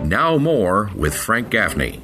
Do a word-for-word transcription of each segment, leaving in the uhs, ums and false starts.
Now more with Frank Gaffney.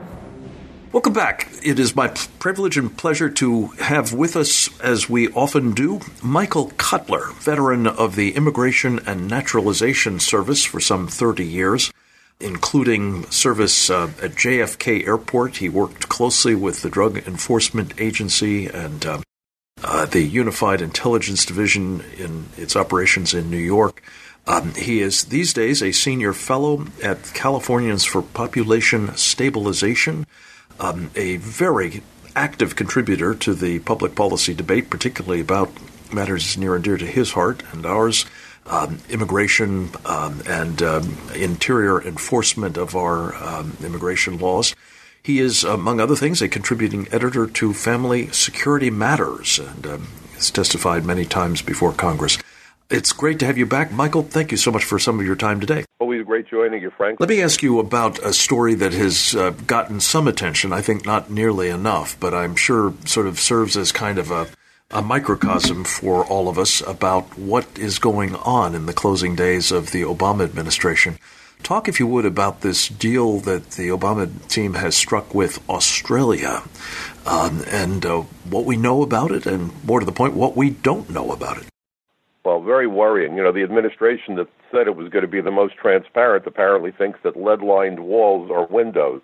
Welcome back. It is my privilege and pleasure to have with us, as we often do, Michael Cutler, veteran of the Immigration and Naturalization Service for some thirty years, including service uh, at J F K Airport. He worked closely with the Drug Enforcement Agency and uh, uh, the Unified Intelligence Division in its operations in New York. Um, he is these days a senior fellow at Californians for Population Stabilization, um, a very active contributor to the public policy debate, particularly about matters near and dear to his heart and ours, um, immigration um, and um, interior enforcement of our um, immigration laws. He is, among other things, a contributing editor to Family Security Matters and um, has testified many times before Congress. It's great to have you back, Michael. Thank you so much for some of your time today. Always great joining you, Frank. Let me ask you about a story that has uh, gotten some attention, I think not nearly enough, but I'm sure sort of serves as kind of a, a microcosm for all of us about what is going on in the closing days of the Obama administration. Talk, if you would, about this deal that the Obama team has struck with Australia um, and uh, what we know about it, and more to the point, what we don't know about it. Well, very worrying. You know, the administration that said it was going to be the most transparent apparently thinks that lead-lined walls are windows.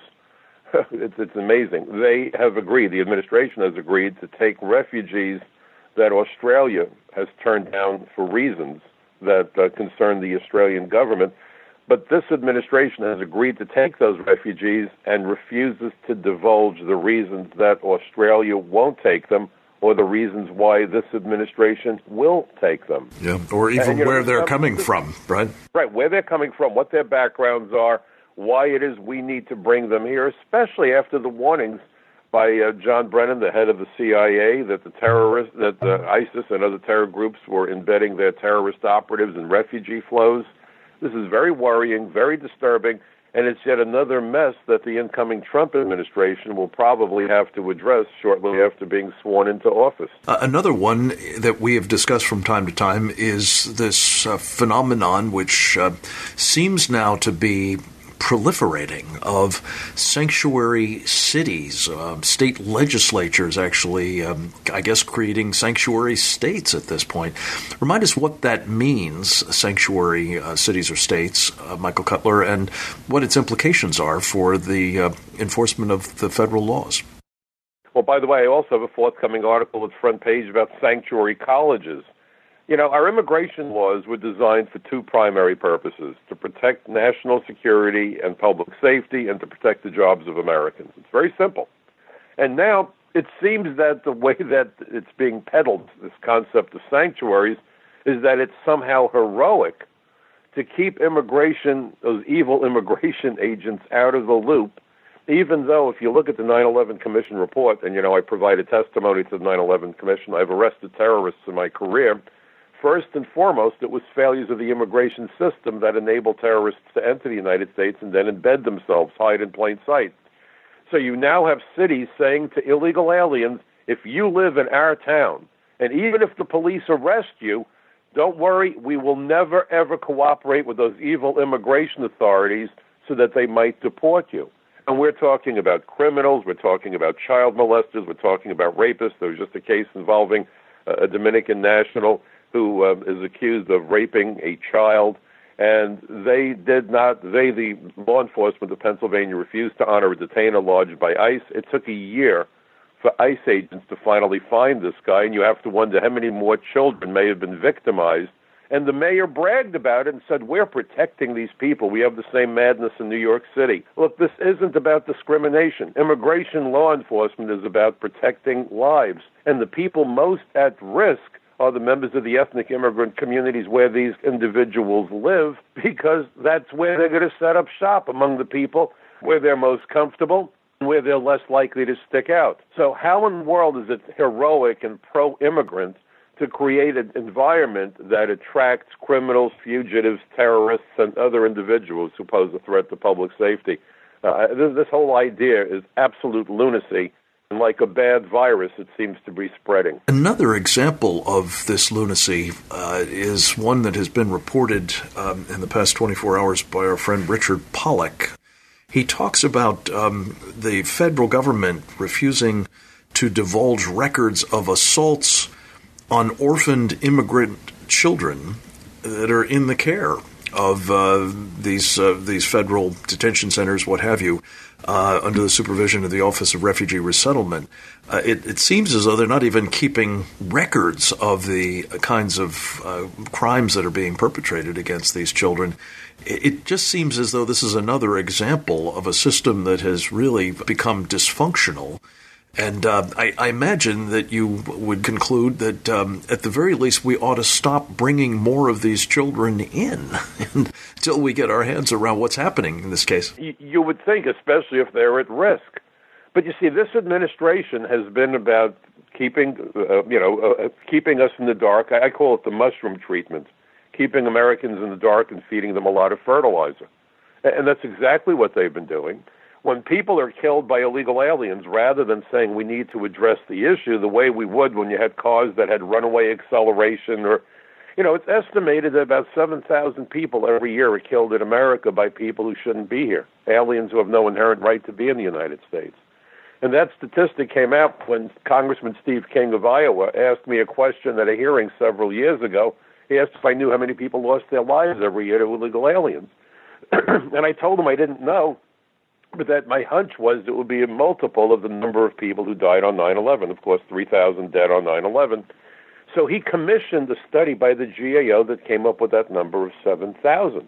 it's, it's amazing. They have agreed, the administration has agreed to take refugees that Australia has turned down for reasons that uh, concern the Australian government. But this administration has agreed to take those refugees and refuses to divulge the reasons that Australia won't take them, or the reasons why this administration will take them. Yeah, or even and, you know, where they're coming from, right? Right, where they're coming from, what their backgrounds are, why it is we need to bring them here, especially after the warnings by uh, John Brennan, the head of the C I A, that the terrorists, that uh, ISIS and other terror groups were embedding their terrorist operatives in refugee flows. This is very worrying, very disturbing, and it's yet another mess that the incoming Trump administration will probably have to address shortly after being sworn into office. Uh, another one that we have discussed from time to time is this uh, phenomenon which uh, seems now to be proliferating of sanctuary cities, uh, state legislatures actually, um, I guess, creating sanctuary states at this point. Remind us what that means, sanctuary uh, cities or states, uh, Michael Cutler, and what its implications are for the uh, enforcement of the federal laws. Well, by the way, I also have a forthcoming article at Front Page about sanctuary colleges. You know, our immigration laws were designed for two primary purposes: to protect national security and public safety, and to protect the jobs of Americans. It's very simple. And now it seems that the way that it's being peddled, this concept of sanctuaries, is that it's somehow heroic to keep immigration, those evil immigration agents, out of the loop, even though if you look at the nine eleven Commission report, and, you know, I provided testimony to the nine eleven Commission, I've arrested terrorists in my career. First and foremost, it was failures of the immigration system that enabled terrorists to enter the United States and then embed themselves, hide in plain sight. So you now have cities saying to illegal aliens, if you live in our town, and even if the police arrest you, don't worry, we will never, ever cooperate with those evil immigration authorities so that they might deport you. And we're talking about criminals, we're talking about child molesters, we're talking about rapists. There was just a case involving a Dominican national who uh, is accused of raping a child, and they did not, they, the law enforcement of Pennsylvania, refused to honor a detainer lodged by ICE. It took a year for ICE agents to finally find this guy, and you have to wonder how many more children may have been victimized. And the mayor bragged about it and said, we're protecting these people. We have the same madness in New York City. Look, this isn't about discrimination. Immigration law enforcement is about protecting lives, and the people most at risk are the members of the ethnic immigrant communities where these individuals live, because that's where they're going to set up shop among the people, where they're most comfortable, and where they're less likely to stick out. So how in the world is it heroic and pro-immigrant to create an environment that attracts criminals, fugitives, terrorists, and other individuals who pose a threat to public safety? Uh, this, this whole idea is absolute lunacy. And like a bad virus, it seems to be spreading. Another example of this lunacy uh, is one that has been reported um, in the past twenty-four hours by our friend Richard Pollack. He talks about um, the federal government refusing to divulge records of assaults on orphaned immigrant children that are in the care of uh, these uh, these federal detention centers, what have you, uh, under the supervision of the Office of Refugee Resettlement. Uh, it, it seems as though they're not even keeping records of the kinds of uh, crimes that are being perpetrated against these children. It, it just seems as though this is another example of a system that has really become dysfunctional. And uh, I, I imagine that you would conclude that, um, at the very least, we ought to stop bringing more of these children in until we get our hands around what's happening in this case. You would think, especially if they're at risk. But you see, this administration has been about keeping, uh, you know, uh, keeping us in the dark. I, I call it the mushroom treatment, keeping Americans in the dark and feeding them a lot of fertilizer. And that's exactly what they've been doing. When people are killed by illegal aliens, rather than saying we need to address the issue the way we would when you had cars that had runaway acceleration, or, you know, it's estimated that about seven thousand people every year are killed in America by people who shouldn't be here, aliens who have no inherent right to be in the United States. And that statistic came out when Congressman Steve King of Iowa asked me a question at a hearing several years ago. He asked if I knew how many people lost their lives every year to illegal aliens. And I told him I didn't know, but that my hunch was it would be a multiple of the number of people who died on nine eleven. Of course, three thousand dead on nine eleven. So he commissioned a study by the G A O that came up with that number of seven thousand.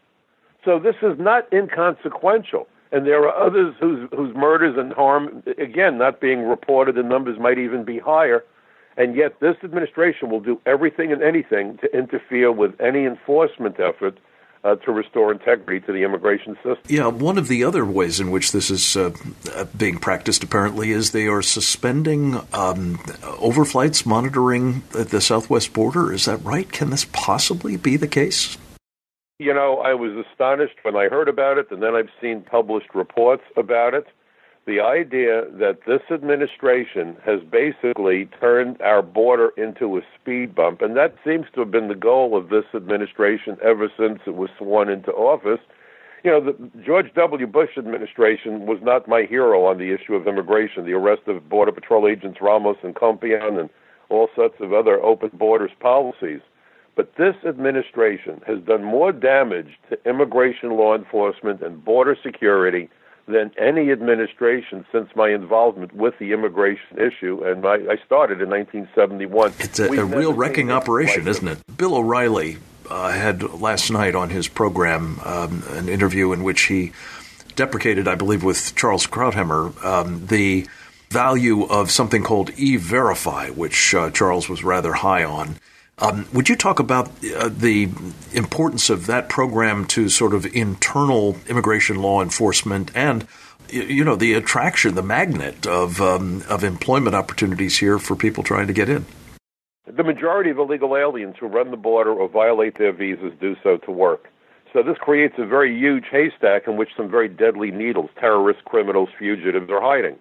So this is not inconsequential. And there are others whose, whose murders and harm, again, not being reported. The numbers might even be higher. And yet this administration will do everything and anything to interfere with any enforcement effort Uh, to restore integrity to the immigration system. Yeah, one of the other ways in which this is uh, being practiced, apparently, is they are suspending um, overflights monitoring at the southwest border. Is that right? Can this possibly be the case? You know, I was astonished when I heard about it, and then I've seen published reports about it. The idea that this administration has basically turned our border into a speed bump, and that seems to have been the goal of this administration ever since it was sworn into office. You know, the George W. Bush administration was not my hero on the issue of immigration, the arrest of Border Patrol agents Ramos and Compian and all sorts of other open borders policies. But this administration has done more damage to immigration law enforcement and border security than any administration since my involvement with the immigration issue, and I, I started in nineteen seventy-one. It's a, a real wrecking operation, isn't it? Bill O'Reilly uh, had last night on his program um, an interview in which he deprecated, I believe with Charles Krauthammer, um, the value of something called E-Verify, which uh, Charles was rather high on. Um, would you talk about uh, the importance of that program to sort of internal immigration law enforcement and, you know, the attraction, the magnet of um, of employment opportunities here for people trying to get in? The majority of illegal aliens who run the border or violate their visas do so to work. So this creates a very huge haystack in which some very deadly needles, terrorists, criminals, fugitives are hiding.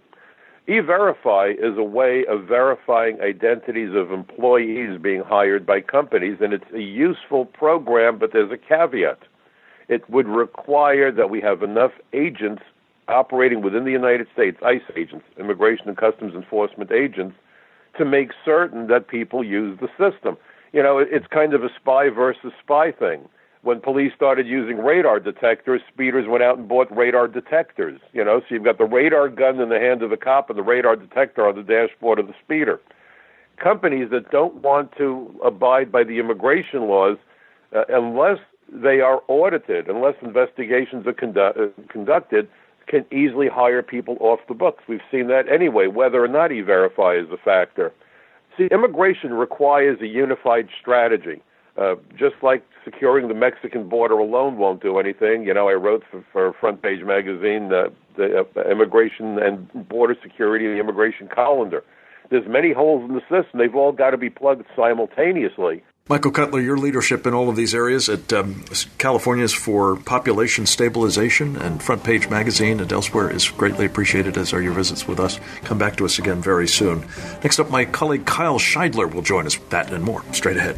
E-Verify is a way of verifying identities of employees being hired by companies, and it's a useful program, but there's a caveat. It would require that we have enough agents operating within the United States, ICE agents, Immigration and Customs Enforcement agents, to make certain that people use the system. You know, it's kind of a spy versus spy thing. When police started using radar detectors, speeders went out and bought radar detectors. You know, so you've got the radar gun in the hand of the cop and the radar detector on the dashboard of the speeder. Companies that don't want to abide by the immigration laws, uh, unless they are audited, unless investigations are condu- uh, conducted, can easily hire people off the books. We've seen that anyway, whether or not E-Verify is a factor. See, immigration requires a unified strategy. Uh, just like securing the Mexican border alone won't do anything. You know, I wrote for, for Front Page Magazine uh, the uh, immigration and border security and the immigration calendar. There's many holes in the system. They've all got to be plugged simultaneously. Michael Cutler, your leadership in all of these areas at um, Californians for Population Stabilization and Front Page Magazine and elsewhere is greatly appreciated, as are your visits with us. Come back to us again very soon. Next up, my colleague Kyle Scheidler will join us. That and more straight ahead.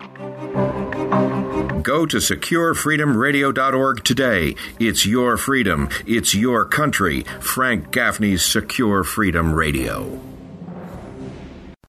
Go to secure freedom radio dot org today. It's your freedom. It's your country. Frank Gaffney's Secure Freedom Radio.